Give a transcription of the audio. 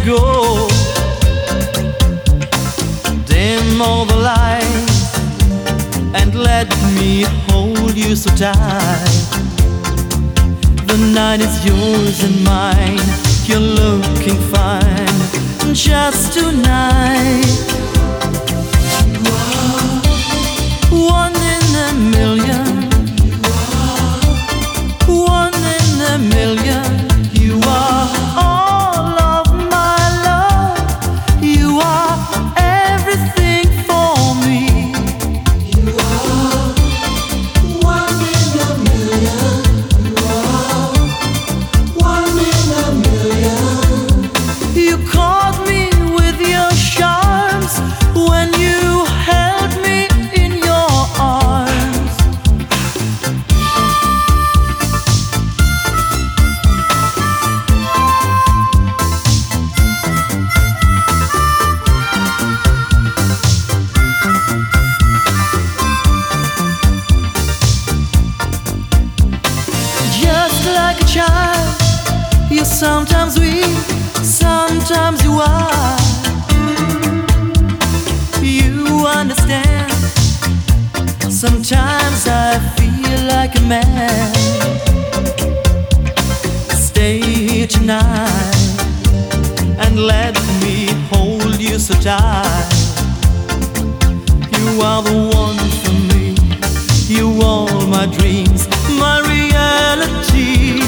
go. Dim all the lights and let me hold you so tight. The night is yours and mine. You're looking fine just tonight. One in a million. One in a million. You are all of my love. You are everything for me. You are one in a million. You are one in a million. You caught me with your charms when you held me in your arms. Just like a child, you're sometimes weak, sometimes you are. You understand. Sometimes I feel like a man. Stay here tonight and let me hold you so tight. You are the one for me. You are my dreams, my reality.